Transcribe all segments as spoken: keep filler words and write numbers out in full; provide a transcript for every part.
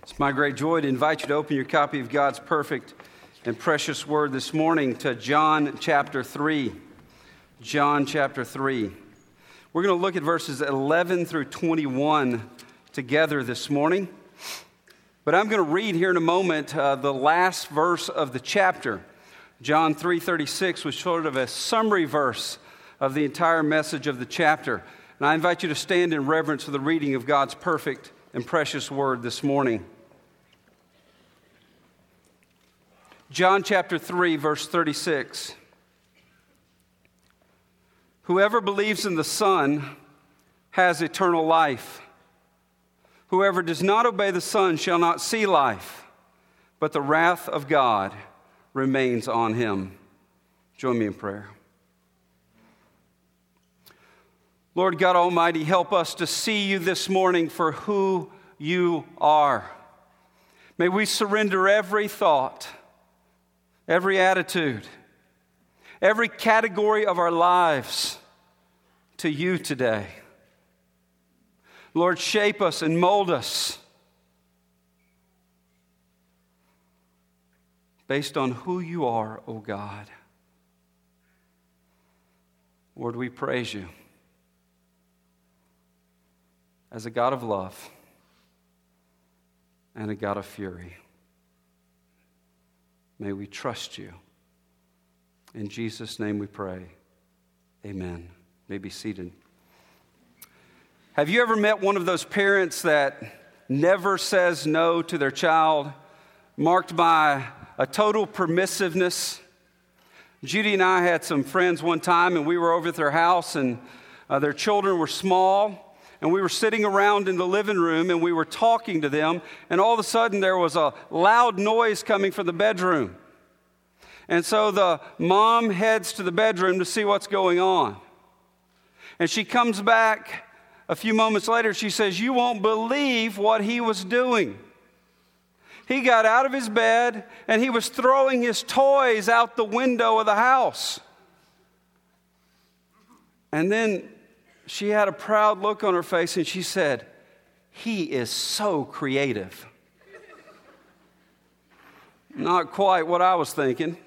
It's my great joy to invite you to open your copy of God's perfect and precious word this morning to John chapter three. John chapter three. We're going to look at verses eleven through twenty-one together this morning. But I'm going to read here in a moment uh, the last verse of the chapter. John three thirty-six was sort of a summary verse of the entire message of the chapter. And I invite you to stand in reverence for the reading of God's perfect and precious word this morning. John chapter three, verse thirty-six. Whoever believes in the Son has eternal life. Whoever does not obey the Son shall not see life, but the wrath of God remains on him. Join me in prayer. Lord God Almighty, help us to see you this morning for who you are. May we surrender every thought, every attitude, every category of our lives to you today. Lord, shape us and mold us based on who you are, O God. Lord, we praise you as a God of love and a God of fury. May we trust you. In Jesus' name we pray. Amen. You may be seated. Have you ever met one of those parents that never says no to their child, marked by a total permissiveness? Judy and I had some friends one time, and we were over at their house, and uh, their children were small, and we were sitting around in the living room, and we were talking to them, and all of a sudden there was a loud noise coming from the bedroom. And so the mom heads to the bedroom to see what's going on. And she comes back a few moments later. She says, "You won't believe what he was doing. He got out of his bed and he was throwing his toys out the window of the house." And then she had a proud look on her face and she said, "He is so creative." Not quite what I was thinking.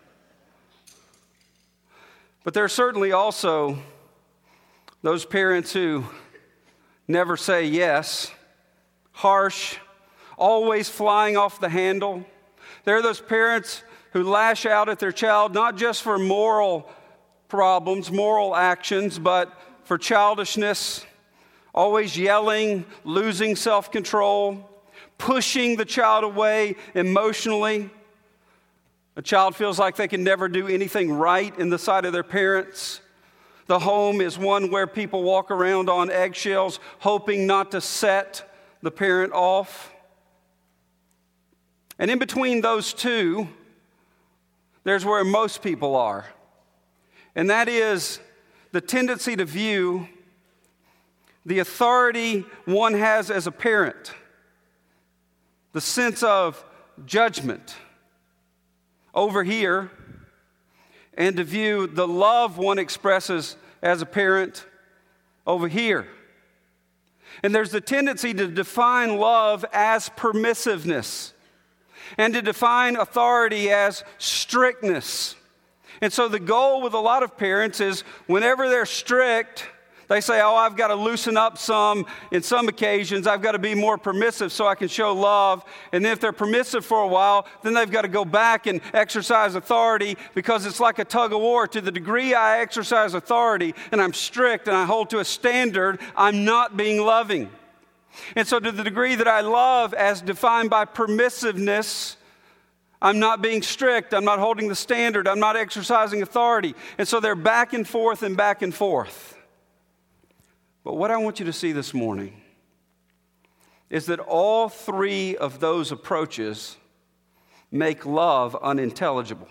But there are certainly also those parents who never say yes, harsh, always flying off the handle. There are those parents who lash out at their child, not just for moral problems, moral actions, but for childishness, always yelling, losing self-control, pushing the child away emotionally. A child feels like they can never do anything right in the sight of their parents. The home is one where people walk around on eggshells, hoping not to set the parent off. And in between those two, there's where most people are. And that is the tendency to view the authority one has as a parent, the sense of judgment over here, and to view the love one expresses as a parent over here. And there's the tendency to define love as permissiveness and to define authority as strictness. And so the goal with a lot of parents is whenever they're strict, they say, "Oh, I've got to loosen up some. In some occasions, I've got to be more permissive so I can show love." And then if they're permissive for a while, then they've got to go back and exercise authority, because it's like a tug of war. To the degree I exercise authority and I'm strict and I hold to a standard, I'm not being loving. And so to the degree that I love as defined by permissiveness, I'm not being strict, I'm not holding the standard, I'm not exercising authority. And so they're back and forth and back and forth. But what I want you to see this morning is that all three of those approaches make love unintelligible.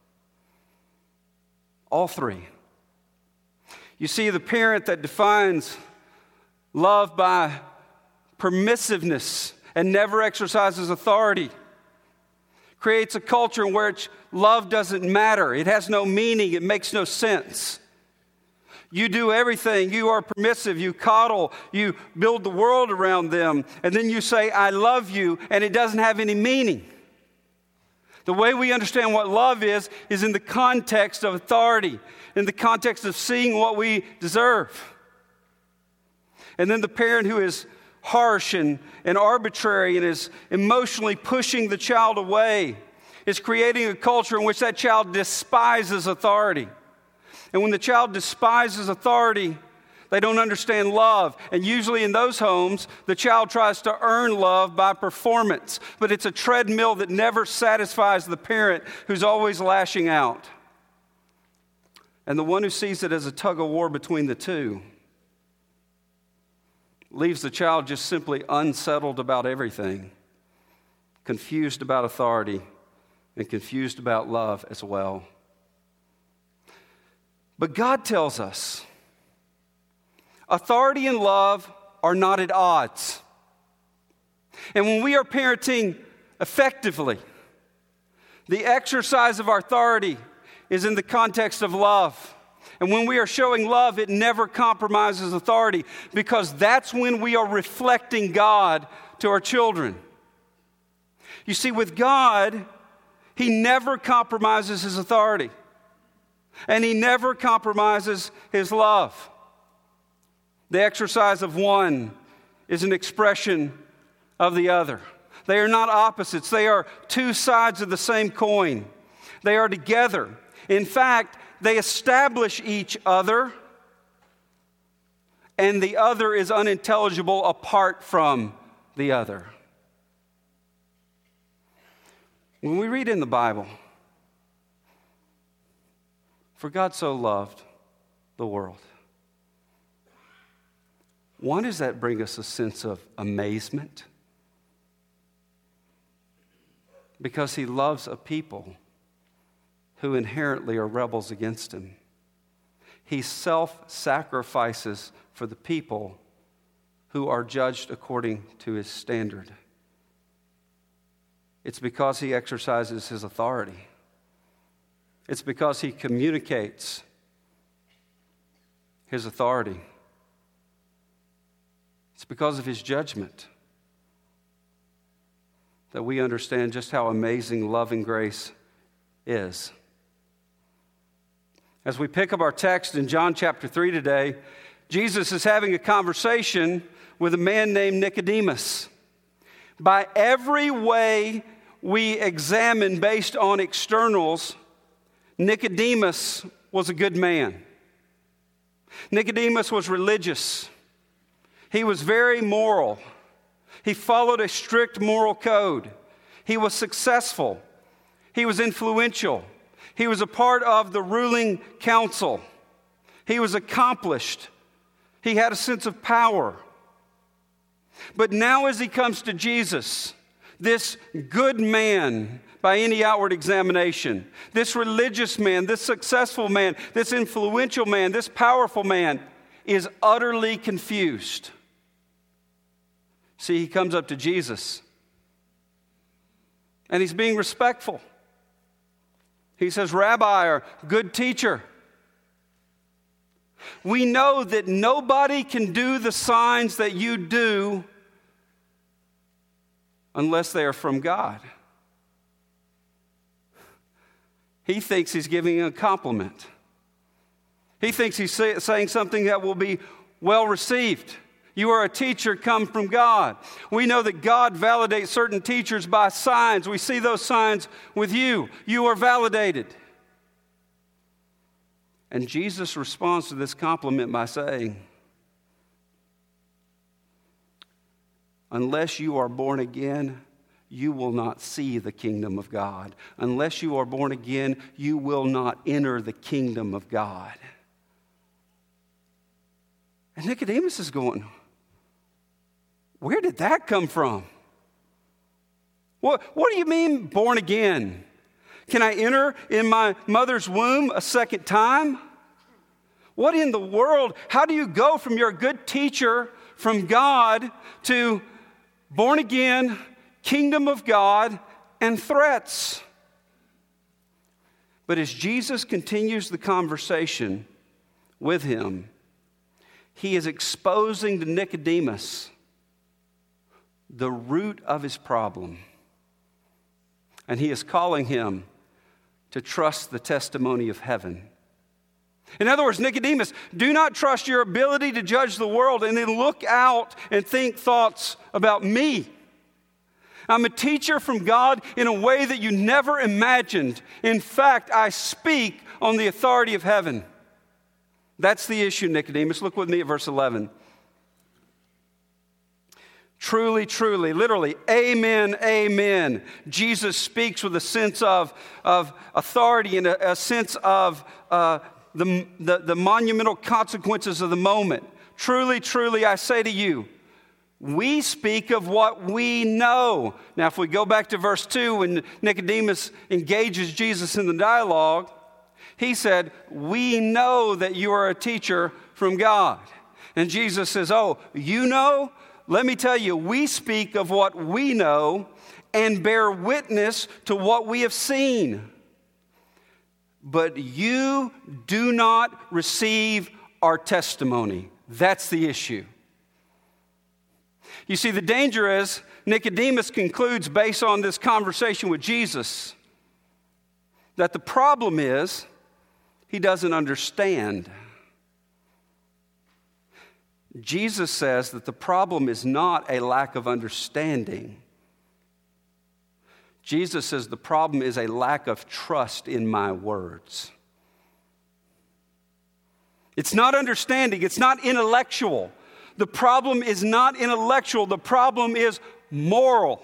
All three. You see, the parent that defines love by permissiveness and never exercises authority creates a culture in which love doesn't matter. It has no meaning. It makes no sense. You do everything. You are permissive. You coddle. You build the world around them. And then you say, I love you, and it doesn't have any meaning. The way we understand what love is, is in the context of authority, in the context of seeing what we deserve. And then the parent who is harsh and, and arbitrary and is emotionally pushing the child away is creating a culture in which that child despises authority. And when the child despises authority, they don't understand love. And usually in those homes, the child tries to earn love by performance. But it's a treadmill that never satisfies the parent who's always lashing out. And the one who sees it as a tug of war between the two leaves the child just simply unsettled about everything, confused about authority, and confused about love as well. But God tells us authority and love are not at odds. And when we are parenting effectively, the exercise of our authority is in the context of love. And when we are showing love, it never compromises authority, because that's when we are reflecting God to our children. You see, with God, He never compromises His authority. And He never compromises His love. The exercise of one is an expression of the other. They are not opposites. They are two sides of the same coin. They are together. In fact, they establish each other, and the other is unintelligible apart from the other. When we read in the Bible, for God so loved the world, why does that bring us a sense of amazement? Because He loves a people who inherently are rebels against Him. He self-sacrifices for the people who are judged according to His standard. It's because He exercises His authority. It's because He communicates His authority. It's because of His judgment that we understand just how amazing loving grace is. As we pick up our text in John chapter three today, Jesus is having a conversation with a man named Nicodemus. By every way we examine based on externals, Nicodemus was a good man. Nicodemus was religious. He was very moral. He followed a strict moral code. He was successful. He was influential. He was a part of the ruling council. He was accomplished. He had a sense of power. But now as he comes to Jesus, this good man by any outward examination, this religious man, this successful man, this influential man, this powerful man is utterly confused. See, he comes up to Jesus and he's being respectful. He says, "Rabbi," or "good teacher." We know that nobody can do the signs that you do unless they are from God. He thinks he's giving a compliment. He thinks he's say, saying something that will be well received. You are a teacher come from God. We know that God validates certain teachers by signs. We see those signs with you. You are validated. And Jesus responds to this compliment by saying, unless you are born again, you will not see the kingdom of God. Unless you are born again, you will not enter the kingdom of God. And Nicodemus is going, where did that come from? What, what do you mean born again? Can I enter in my mother's womb a second time? What in the world? How do you go from you're a good teacher from God to born again, kingdom of God, and threats? But as Jesus continues the conversation with him, he is exposing to Nicodemus the root of his problem. And he is calling him to trust the testimony of heaven. In other words, Nicodemus, do not trust your ability to judge the world and then look out and think thoughts about me. I'm a teacher from God in a way that you never imagined. In fact, I speak on the authority of heaven. That's the issue, Nicodemus. Look with me at verse eleven. Truly, truly, literally, amen, amen. Jesus speaks with a sense of, of authority and a, a sense of uh, the, the, the monumental consequences of the moment. Truly, truly, I say to you, we speak of what we know. Now, if we go back to verse two, when Nicodemus engages Jesus in the dialogue, he said, we know that you are a teacher from God. And Jesus says, oh, you know? Let me tell you, we speak of what we know and bear witness to what we have seen. But you do not receive our testimony. That's the issue. You see, the danger is Nicodemus concludes based on this conversation with Jesus that the problem is he doesn't understand. Jesus says that the problem is not a lack of understanding. Jesus says the problem is a lack of trust in my words. It's not understanding. It's not intellectual. The problem is not intellectual. The problem is moral.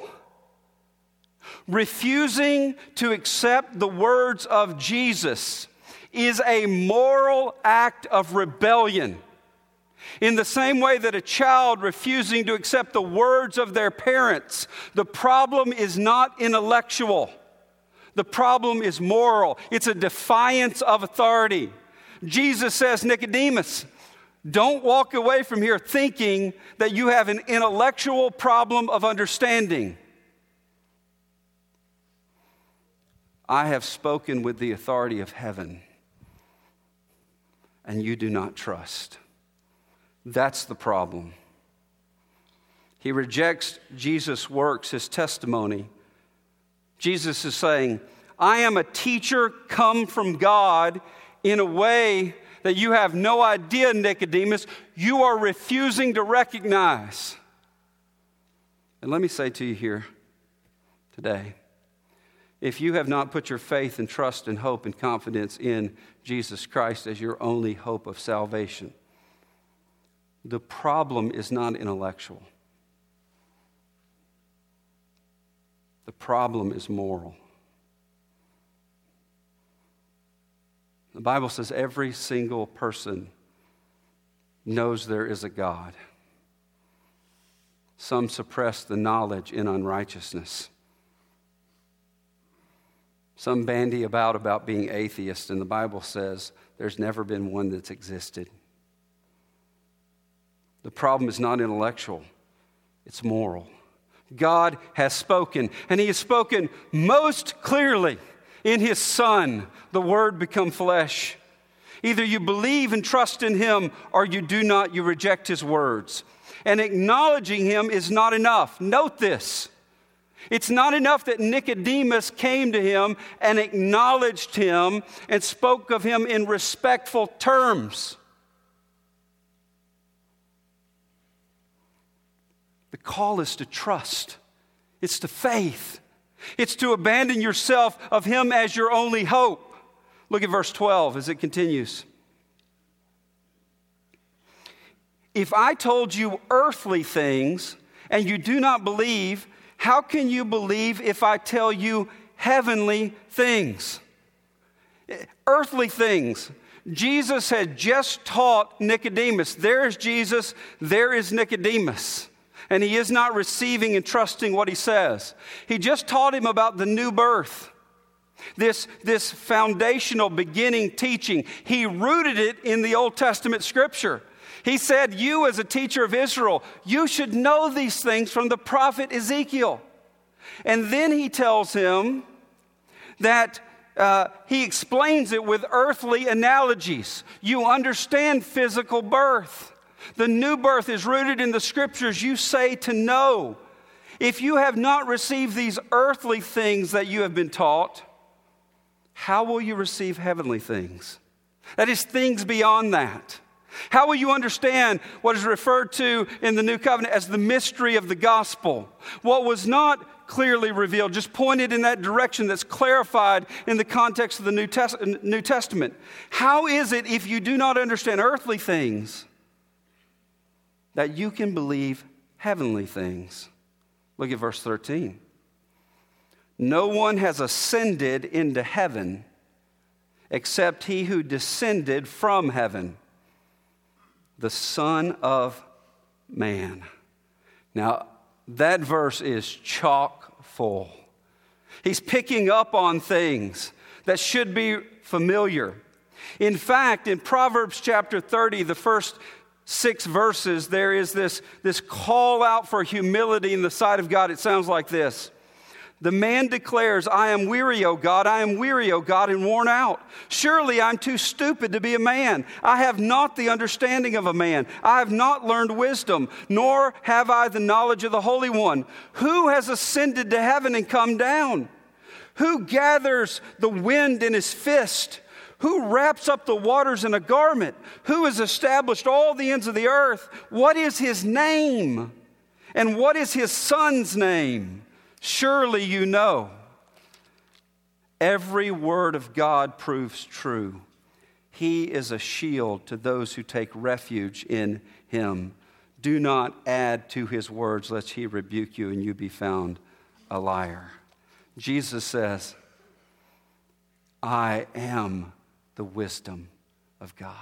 Refusing to accept the words of Jesus is a moral act of rebellion. In the same way that a child refusing to accept the words of their parents, the problem is not intellectual. The problem is moral. It's a defiance of authority. Jesus says, Nicodemus, don't walk away from here thinking that you have an intellectual problem of understanding. I have spoken with the authority of heaven, and you do not trust. That's the problem. He rejects Jesus' works, his testimony. Jesus is saying, I am a teacher come from God in a way that you have no idea, Nicodemus, you are refusing to recognize. And let me say to you here today, if you have not put your faith and trust and hope and confidence in Jesus Christ as your only hope of salvation, the problem is not intellectual. The problem is moral. The Bible says every single person knows there is a God. Some suppress the knowledge in unrighteousness. Some bandy about about being atheist, and the Bible says there's never been one that's existed. The problem is not intellectual, it's moral. God has spoken, and he has spoken most clearly in his Son, the Word become flesh. Either you believe and trust in him, or you do not, you reject his words. And acknowledging him is not enough. Note this. It's not enough that Nicodemus came to him and acknowledged him and spoke of him in respectful terms. The call is to trust. It's to faith. It's to abandon yourself of him as your only hope. Look at verse twelve as it continues. If I told you earthly things and you do not believe, how can you believe if I tell you heavenly things? Earthly things. Jesus had just taught Nicodemus. There is Jesus, there is Nicodemus. And he is not receiving and trusting what he says. He just taught him about the new birth. This, this foundational beginning teaching. He rooted it in the Old Testament scripture. He said, you as a teacher of Israel, you should know these things from the prophet Ezekiel. And then he tells him that uh, he explains it with earthly analogies. You understand physical birth. The new birth is rooted in the scriptures you say to know. If you have not received these earthly things that you have been taught, how will you receive heavenly things? That is, things beyond that. How will you understand what is referred to in the New Covenant as the mystery of the gospel? What was not clearly revealed, just pointed in that direction that's clarified in the context of the New, Test- New Testament. How is it, if you do not understand earthly things, that you can believe heavenly things? Look at verse thirteen. No one has ascended into heaven except he who descended from heaven, the Son of Man. Now, that verse is chock full. He's picking up on things that should be familiar. In fact, in Proverbs chapter thirty, the first six verses, there is this, this call out for humility in the sight of God. It sounds like this. The man declares, I am weary, O God, I am weary, O God, and worn out. Surely I'm too stupid to be a man. I have not the understanding of a man. I have not learned wisdom, nor have I the knowledge of the Holy One. Who has ascended to heaven and come down? Who gathers the wind in his fist? Who wraps up the waters in a garment? Who has established all the ends of the earth? What is his name? And what is his son's name? Surely you know. Every word of God proves true. He is a shield to those who take refuge in him. Do not add to his words, lest he rebuke you and you be found a liar. Jesus says, I am the wisdom of God.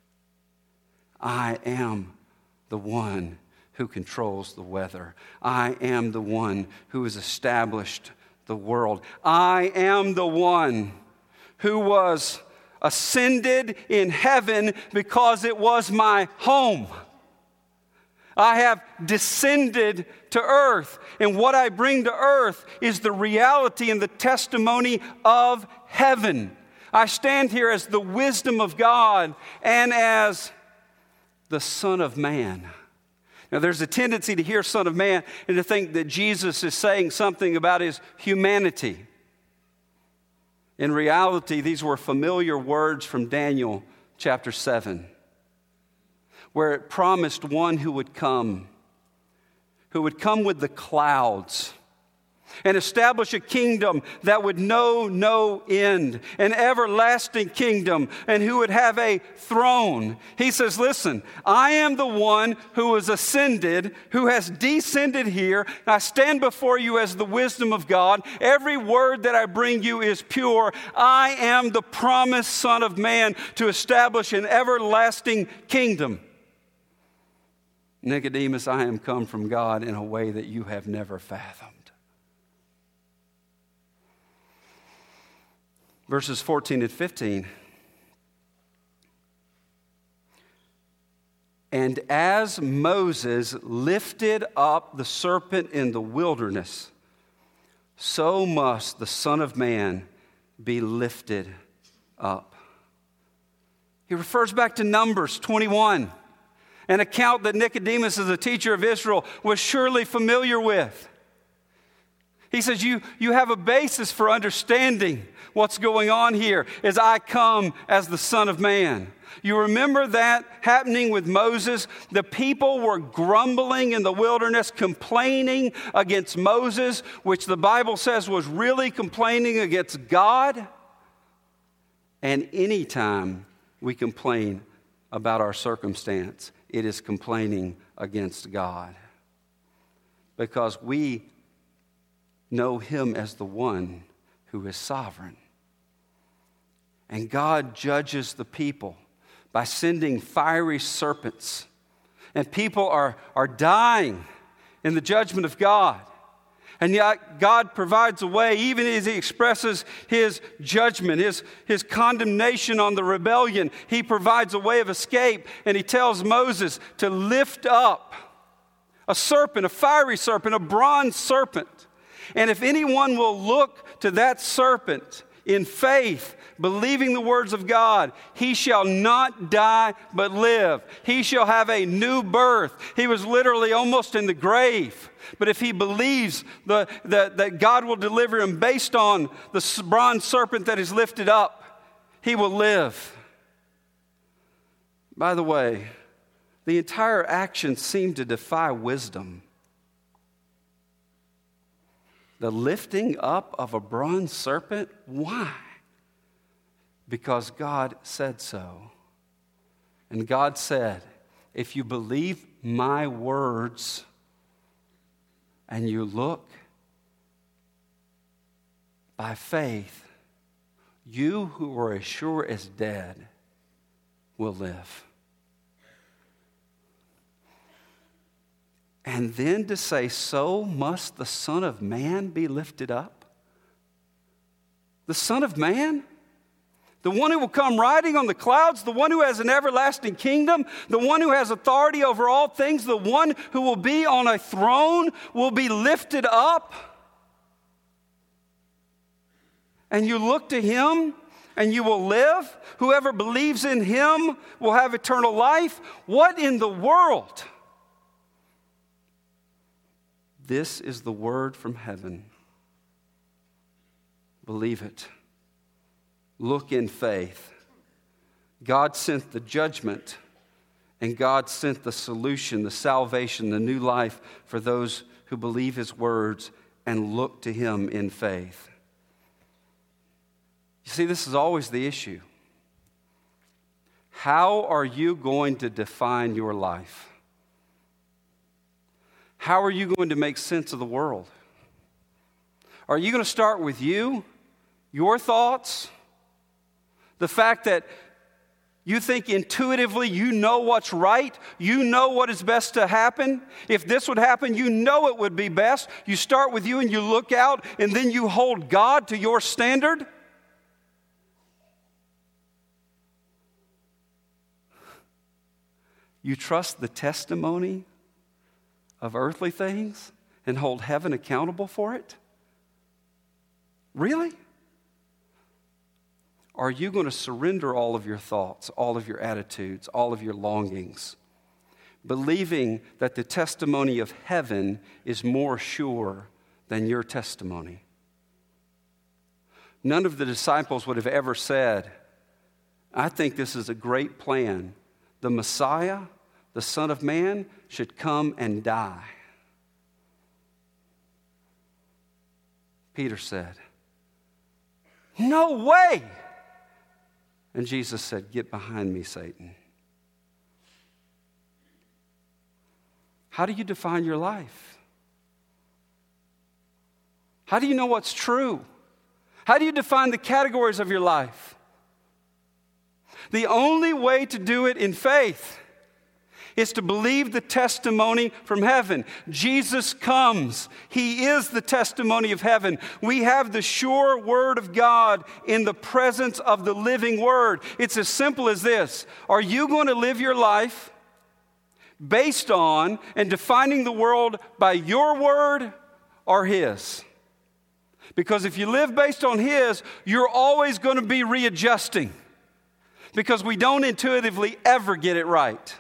I am the one who controls the weather. I am the one who has established the world. I am the one who was ascended in heaven because it was my home. I have descended to earth, and what I bring to earth is the reality and the testimony of heaven. I stand here as the wisdom of God and as the Son of Man. Now, there's a tendency to hear Son of Man and to think that Jesus is saying something about his humanity. In reality, these were familiar words from Daniel chapter seven, where it promised one who would come, who would come with the clouds and establish a kingdom that would know no end, an everlasting kingdom, and who would have a throne. He says, listen, I am the one who has ascended, who has descended here. I stand before you as the wisdom of God. Every word that I bring you is pure. I am the promised Son of Man to establish an everlasting kingdom. Nicodemus, I am come from God in a way that you have never fathomed. Verses fourteen and fifteen. And as Moses lifted up the serpent in the wilderness, so must the Son of Man be lifted up. He refers back to Numbers twenty-one, an account that Nicodemus, as a teacher of Israel, was surely familiar with. He says, you, you have a basis for understanding what's going on here as I come as the Son of Man. You remember that happening with Moses? The people were grumbling in the wilderness, complaining against Moses, which the Bible says was really complaining against God. And anytime we complain about our circumstance, it is complaining against God. Because we know him as the one who is sovereign. And God judges the people by sending fiery serpents. And people are, are dying in the judgment of God. And yet God provides a way, even as he expresses his judgment, his, his condemnation on the rebellion. He provides a way of escape, and he tells Moses to lift up a serpent, a fiery serpent, a bronze serpent. And if anyone will look to that serpent, in faith, believing the words of God, he shall not die but live. He shall have a new birth. He was literally almost in the grave. But if he believes the, the, that God will deliver him based on the bronze serpent that is lifted up, he will live. By the way, the entire action seemed to defy wisdom. The lifting up of a bronze serpent? Why? Because God said so. And God said, if you believe my words and you look by faith, you who are as sure as dead will live. And then to say, so must the Son of Man be lifted up? The Son of Man? The one who will come riding on the clouds, the one who has an everlasting kingdom, the one who has authority over all things, the one who will be on a throne will be lifted up. And you look to him and you will live. Whoever believes in him will have eternal life. What in the world? This is the word from heaven. Believe it. Look in faith. God sent the judgment, and God sent the solution, the salvation, the new life for those who believe his words and look to him in faith. You see, this is always the issue. How are you going to define your life? How are you going to make sense of the world? Are you going to start with you, your thoughts, the fact that you think intuitively you know what's right, you know what is best to happen? If this would happen, you know it would be best. You start with you and you look out, and then you hold God to your standard? You trust the testimony of earthly things and hold heaven accountable for it? Really? Are you going to surrender all of your thoughts, all of your attitudes, all of your longings, believing that the testimony of heaven is more sure than your testimony? None of the disciples would have ever said, I think this is a great plan. The Messiah, the Son of Man, should come and die. Peter said, no way. And Jesus said, get behind me, Satan. How do you define your life? How do you know what's true? How do you define the categories of your life? The only way to do it in faith is to believe the testimony from heaven. Jesus comes. He is the testimony of heaven. We have the sure word of God in the presence of the living word. It's as simple as this. Are you going to live your life based on and defining the world by your word or his? Because if you live based on his, you're always going to be readjusting. Because we don't intuitively ever get it right.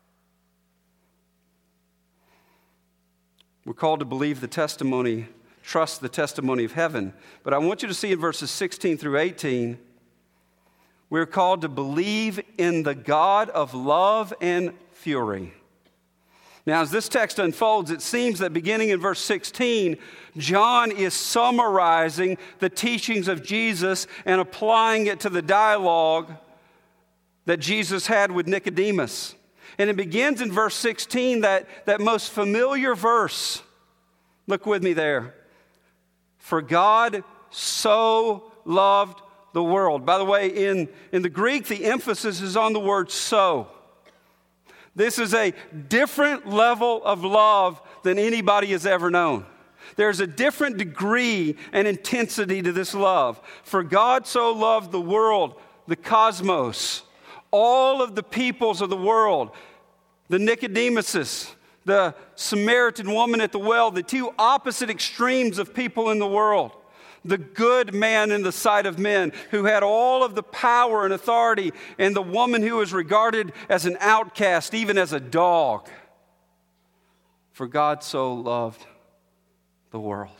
We're called to believe the testimony, trust the testimony of heaven. But I want you to see in verses sixteen through eighteen, we're called to believe in the God of love and fury. Now, as this text unfolds, it seems that beginning in verse sixteen, John is summarizing the teachings of Jesus and applying it to the dialogue that Jesus had with Nicodemus. And it begins in verse sixteen, that, that most familiar verse. Look with me there. For God so loved the world. By the way, in, in the Greek, the emphasis is on the word so. This is a different level of love than anybody has ever known. There's a different degree and intensity to this love. For God so loved the world, the cosmos, all of the peoples of the world, the Nicodemuses, the Samaritan woman at the well, the two opposite extremes of people in the world. the good man in the sight of men, who had all of the power and authority, and the woman who was regarded as an outcast, even as a dog. For God so loved the world.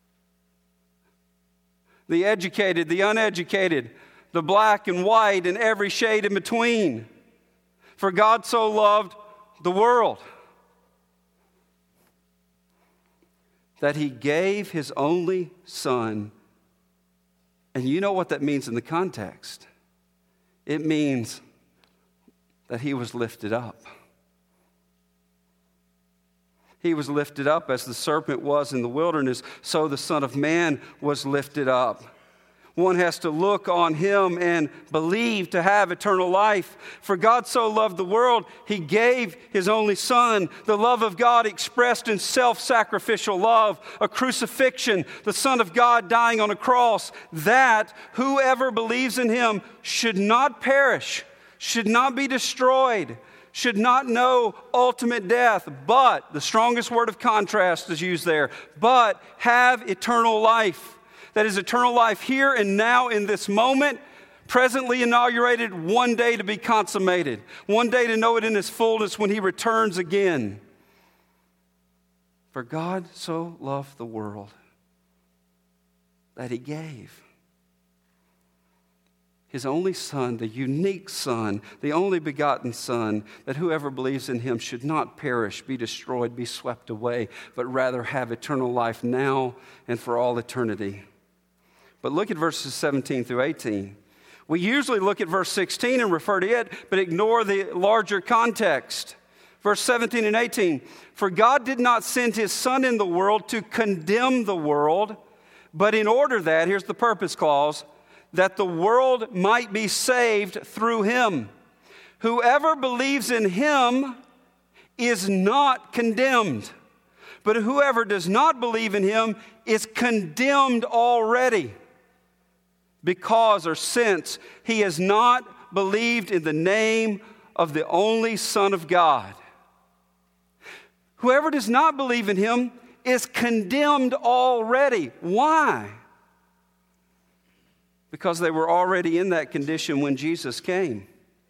The educated, the uneducated, the black and white, and every shade in between. For God so loved the world that He gave His only Son. And you know what that means in the context. It means that He was lifted up. He was lifted up as the serpent was in the wilderness, so the Son of Man was lifted up. One has to look on Him and believe to have eternal life. For God so loved the world, He gave His only Son. The love of God expressed in self-sacrificial love, a crucifixion, the Son of God dying on a cross, that whoever believes in Him should not perish, should not be destroyed, should not know ultimate death, but, the strongest word of contrast is used there, but have eternal life. That is eternal life here and now in this moment, presently inaugurated, one day to be consummated, one day to know it in its fullness when He returns again. For God so loved the world that He gave His only Son, the unique Son, the only begotten Son, that whoever believes in Him should not perish, be destroyed, be swept away, but rather have eternal life now and for all eternity. But look at verses seventeen through eighteen. We usually look at verse sixteen and refer to it, but ignore the larger context. Verse seventeen and eighteen, for God did not send His Son in the world to condemn the world, but in order that, here's the purpose clause, that the world might be saved through Him. Whoever believes in Him is not condemned, but whoever does not believe in Him is condemned already, because or since he has not believed in the name of the only Son of God. Whoever does not believe in Him is condemned already. Why? Because they were already in that condition when Jesus came.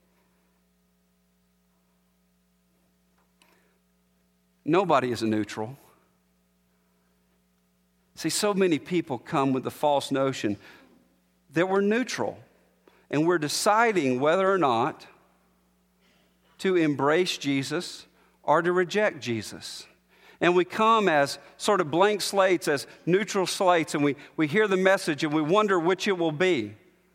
Nobody is a neutral. See, so many people come with the false notion that we're neutral and we're deciding whether or not to embrace Jesus or to reject Jesus. And we come as sort of blank slates, as neutral slates, and we, we hear the message and we wonder which it will be.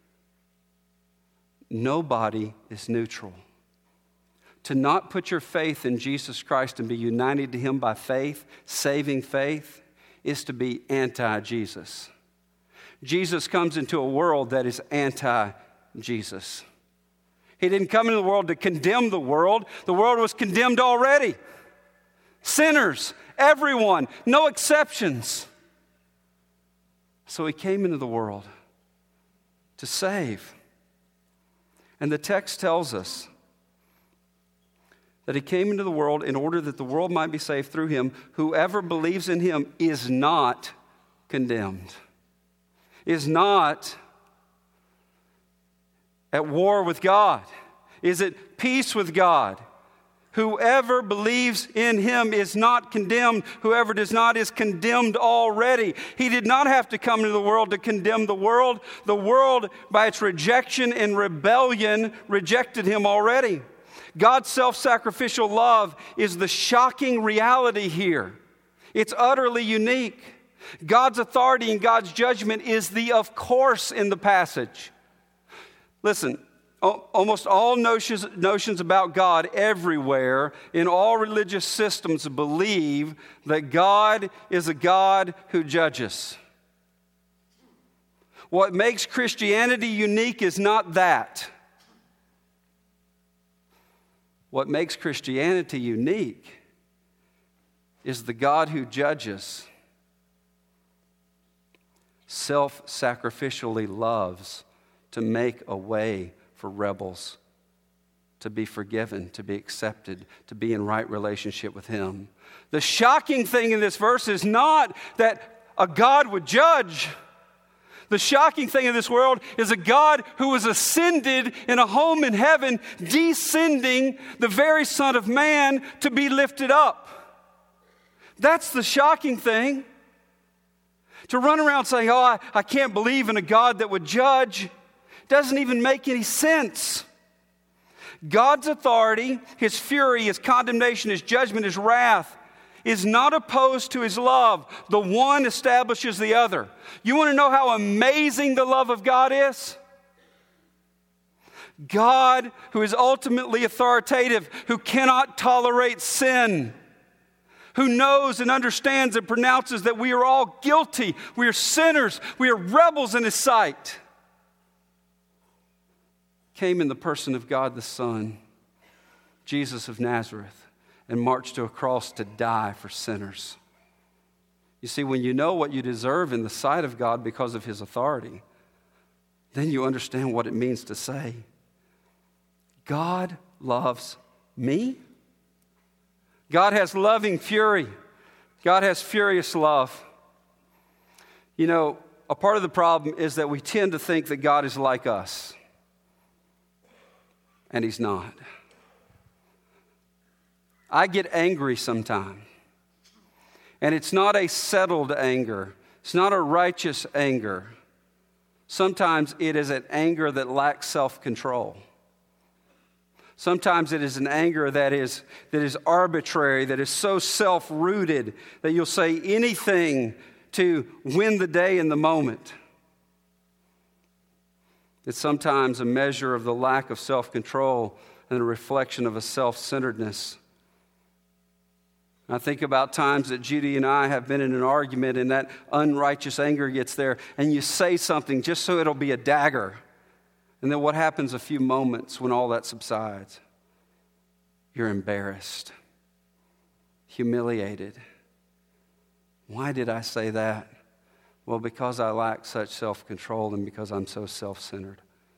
Nobody is neutral. To not put your faith in Jesus Christ and be united to Him by faith, saving faith, is to be anti-Jesus. Jesus comes into a world that is anti-Jesus. He didn't come into the world to condemn the world. The world was condemned already. Sinners, everyone, no exceptions. So He came into the world to save. And the text tells us that He came into the world in order that the world might be saved through Him. Whoever believes in Him is not condemned, is not at war with God, is at peace with God. Whoever believes in Him is not condemned. Whoever does not is condemned already. He did not have to come into the world to condemn the world. The world, by its rejection and rebellion, rejected Him already. God's self-sacrificial love is the shocking reality here. It's utterly unique. God's authority and God's judgment is the of course in the passage. Listen, almost all notions, notions about God everywhere in all religious systems believe that God is a God who judges. What makes Christianity unique is not that. What makes Christianity unique is the God who judges self-sacrificially loves to make a way for rebels to be forgiven, to be accepted, to be in right relationship with Him. The shocking thing in this verse is not that a God would judge. The shocking thing in this world is a God who was ascended in a home in heaven, descending the very Son of Man to be lifted up. That's the shocking thing. To run around saying, oh, I, I can't believe in a God that would judge, doesn't even make any sense. God's authority, His fury, His condemnation, His judgment, His wrath is not opposed to His love. The one establishes the other. You want to know how amazing the love of God is? God, who is ultimately authoritative, who cannot tolerate sin, who knows and understands and pronounces that we are all guilty, we are sinners, we are rebels in His sight, came in the person of God the Son, Jesus of Nazareth, and marched to a cross to die for sinners. You see, when you know what you deserve in the sight of God because of His authority, then you understand what it means to say, God loves me. God has loving fury. God has furious love. You know, a part of the problem is that we tend to think that God is like us. And He's not. I get angry sometimes. And it's not a settled anger. It's not a righteous anger. Sometimes it is an anger that lacks self-control. Sometimes it is an anger that is, that is arbitrary, that is so self-rooted that you'll say anything to win the day in the moment. It's sometimes a measure of the lack of self-control and a reflection of a self-centeredness. I think about times that Judy and I have been in an argument and that unrighteous anger gets there and you say something just so it'll be a dagger. And then what happens a few moments when all that subsides? You're embarrassed, humiliated. Why did I say that? Well, because I lack such self-control and because I'm so self-centered.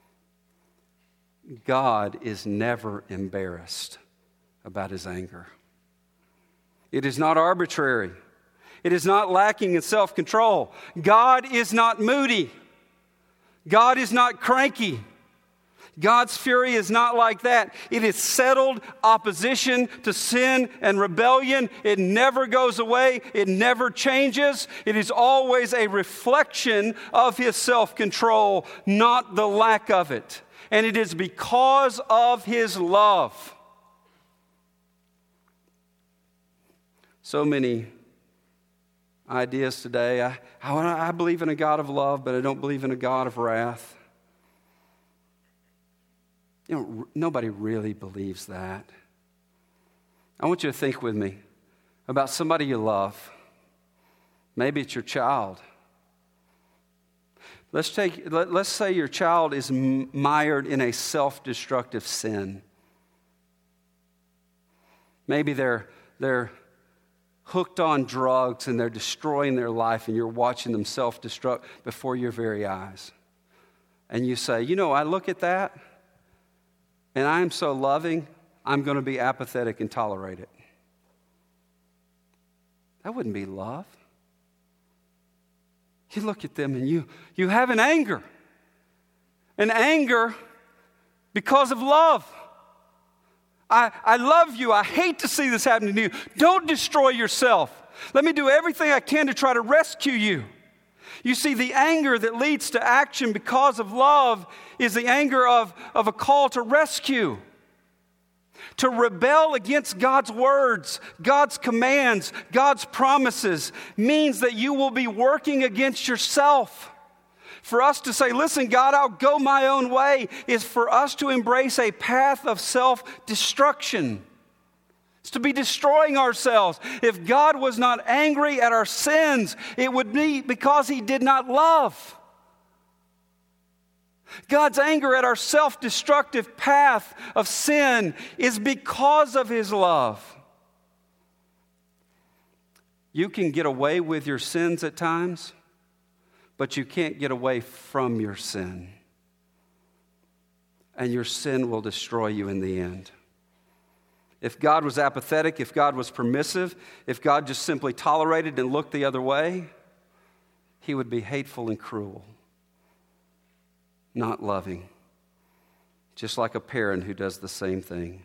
God is never embarrassed about His anger. It is not arbitrary. It is not lacking in self-control. God is not moody. God is not cranky. God's fury is not like that. It is settled opposition to sin and rebellion. It never goes away. It never changes. It is always a reflection of His self-control, not the lack of it. And it is because of His love. So many ideas today. I, I, I believe in a God of love, but I don't believe in a God of wrath. You know, nobody really believes that. I want you to think with me about somebody you love. Maybe it's your child. Let's take. Let, let's say your child is mired in a self-destructive sin. Maybe they're they're hooked on drugs and they're destroying their life, and you're watching them self-destruct before your very eyes. And you say, you know, I look at that, and I am so loving, I'm going to be apathetic and tolerate it. That wouldn't be love. You look at them and you, you have an anger. An anger because of love. I, I love you. I hate to see this happen to you. Don't destroy yourself. Let me do everything I can to try to rescue you. You see, the anger that leads to action because of love is the anger of, of a call to rescue. To rebel against God's words, God's commands, God's promises means that you will be working against yourself. For us to say, listen, God, I'll go my own way, is for us to embrace a path of self-destruction. It's to be destroying ourselves. If God was not angry at our sins, it would be because He did not love. God's anger at our self-destructive path of sin is because of His love. You can get away with your sins at times, but you can't get away from your sin. And your sin will destroy you in the end. If God was apathetic, if God was permissive, if God just simply tolerated and looked the other way, He would be hateful and cruel. not loving, just like a parent who does the same thing.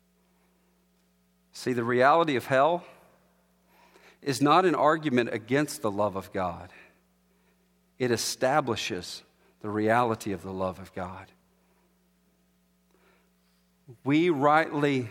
See, the reality of hell is not an argument against the love of God. It establishes the reality of the love of God. We rightly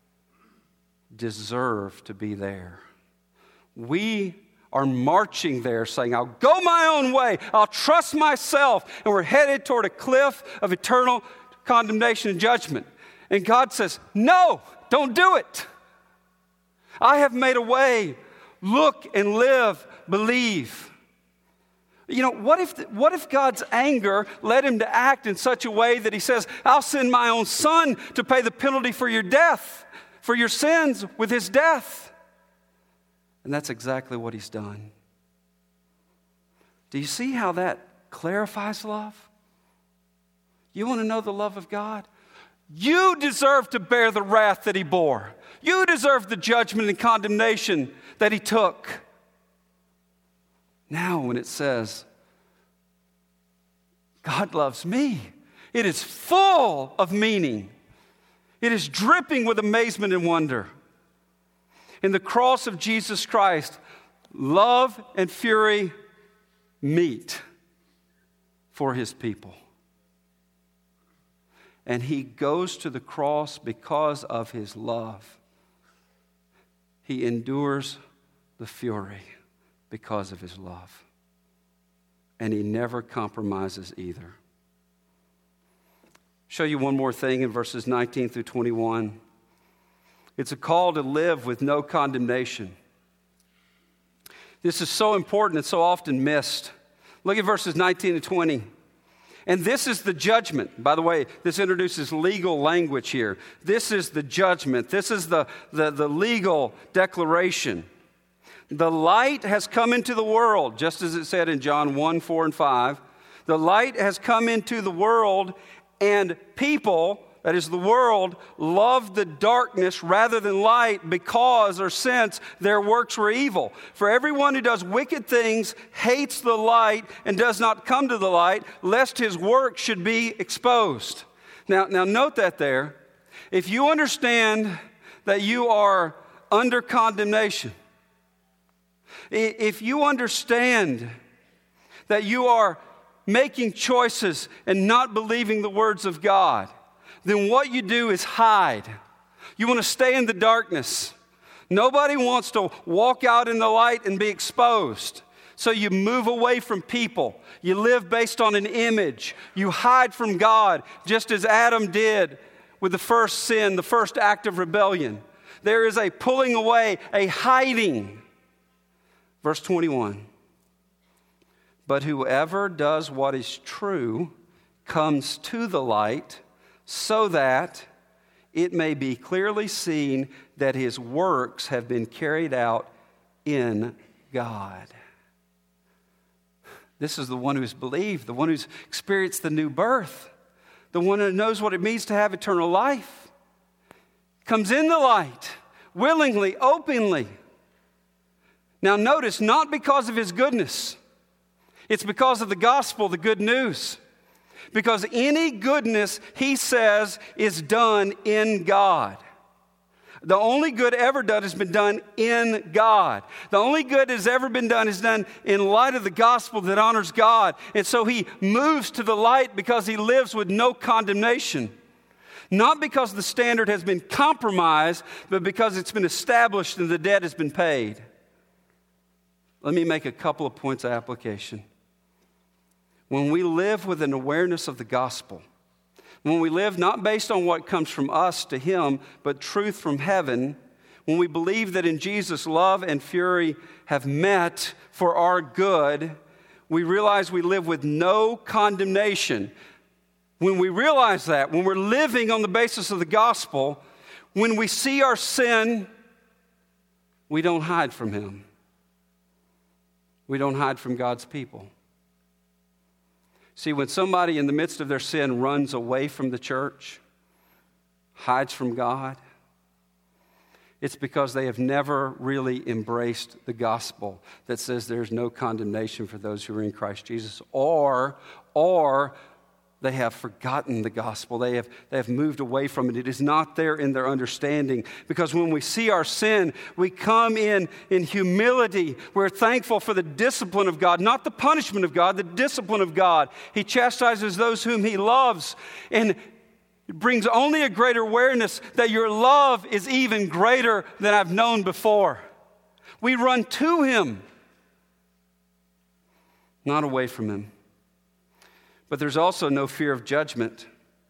deserve to be there. We are marching there saying, I'll go my own way, I'll trust myself, and we're headed toward a cliff of eternal condemnation and judgment. And God says, no, don't do it. I have made a way. Look and live, believe. You know, what if, what if God's anger led him to act in such a way that he says, I'll send my own son to pay the penalty for your death, for your sins with his death? And that's exactly what he's done. Do you see how that clarifies love? You want to know the love of God? You deserve to bear the wrath that he bore. You deserve the judgment and condemnation that he took. Now, when it says, God loves me, it is full of meaning. It is dripping with amazement and wonder. In the cross of Jesus Christ, love and fury meet for his people. And he goes to the cross because of his love. He endures the fury because of his love. And he never compromises either. Show you one more thing in verses nineteen through twenty-one. It's a call to live with no condemnation. This is so important and so often missed. Look at verses nineteen and twenty. And this is the judgment. By the way, this introduces legal language here. This is the judgment. This is the, the, the legal declaration. The light has come into the world, just as it said in John one, four, and five. The light has come into the world, and people, that is the world, loved the darkness rather than light because or since their works were evil. For everyone who does wicked things hates the light and does not come to the light, lest his work should be exposed. Now, now note that there. If you understand that you are under condemnation, if you understand that you are making choices and not believing the words of God, then what you do is hide. You want to stay in the darkness. Nobody wants to walk out in the light and be exposed. So you move away from people. You live based on an image. You hide from God, just as Adam did with the first sin, the first act of rebellion. There is a pulling away, a hiding. Verse twenty-one. But whoever does what is true comes to the light, so that it may be clearly seen that his works have been carried out in God. This is the one who's believed, the one who's experienced the new birth, the one who knows what it means to have eternal life. Comes in the light, willingly, openly. Now notice, not because of his goodness. It's because of the gospel, the good news. Because any goodness, he says, is done in God. The only good ever done has been done in God. The only good has ever been done is done in light of the gospel that honors God. And so he moves to the light because he lives with no condemnation. Not because the standard has been compromised, but because it's been established and the debt has been paid. Let me make a couple of points of application. When we live with an awareness of the gospel, when we live not based on what comes from us to him, but truth from heaven, when we believe that in Jesus love and fury have met for our good, we realize we live with no condemnation. When we realize that, when we're living on the basis of the gospel, when we see our sin, we don't hide from him. We don't hide from God's people. See, when somebody in the midst of their sin runs away from the church, hides from God, it's because they have never really embraced the gospel that says there's no condemnation for those who are in Christ Jesus. Or, or they have forgotten the gospel. They have, they have moved away from it. It is not there in their understanding. Because when we see our sin, we come in in humility. We're thankful for the discipline of God, not the punishment of God, the discipline of God. He chastises those whom He loves. And it brings only a greater awareness that your love is even greater than I've known before. We run to Him, not away from Him. But there's also no fear of judgment.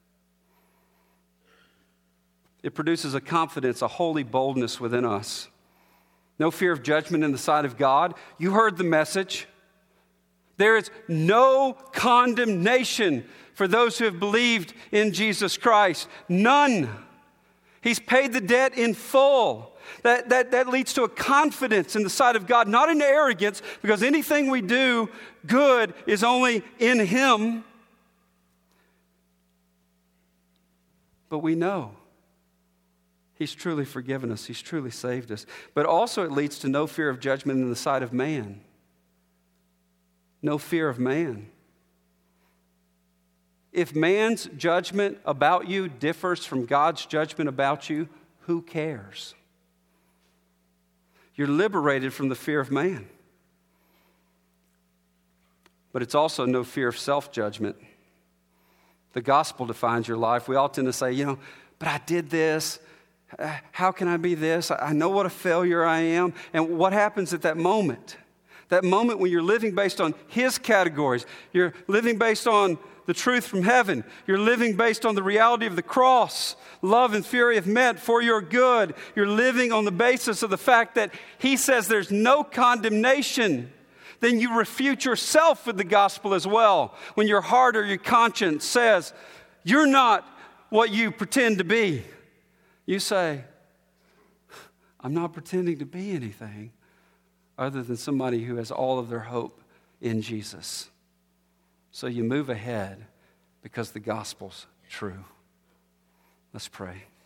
It produces a confidence, a holy boldness within us. No fear of judgment in the sight of God. You heard the message. There is no condemnation for those who have believed in Jesus Christ. None. He's paid the debt in full. That, that, that leads to a confidence in the sight of God, not in arrogance, because anything we do good is only in Him. But we know He's truly forgiven us. He's truly saved us. But also it leads to no fear of judgment in the sight of man. No fear of man. If man's judgment about you differs from God's judgment about you, who cares? You're liberated from the fear of man. But it's also no fear of self-judgment. The gospel defines your life. We all tend to say, you know, but I did this. How can I be this? I know what a failure I am. And what happens at that moment? That moment when you're living based on His categories. You're living based on the truth from heaven. You're living based on the reality of the cross. Love and fury have met for your good. You're living on the basis of the fact that He says there's no condemnation. Then you refute yourself with the gospel as well. When your heart or your conscience says, you're not what you pretend to be. You say, I'm not pretending to be anything other than somebody who has all of their hope in Jesus. So you move ahead because the gospel's true. Let's pray.